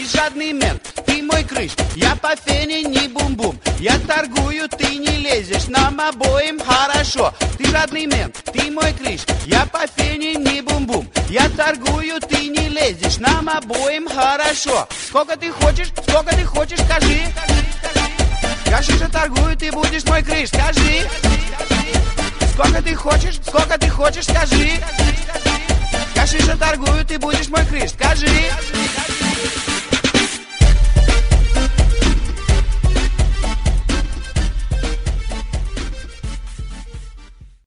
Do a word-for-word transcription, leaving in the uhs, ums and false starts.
ты жадный мент, ты мой крыш, я по фене не бум-бум. Я торгую, ты не лезешь, нам обоим хорошо. Ты жадный мент, ты мой крыш, я по фене не бум-бум. Я торгую, ты не лезешь, нам обоим хорошо. Сколько ты хочешь, сколько ты хочешь, скажи. Скажи, что торгую, ты будешь мой крыш, скажи. Сколько ты хочешь, сколько ты хочешь, скажи. Скажи, что торгую, ты будешь мой крыш, скажи.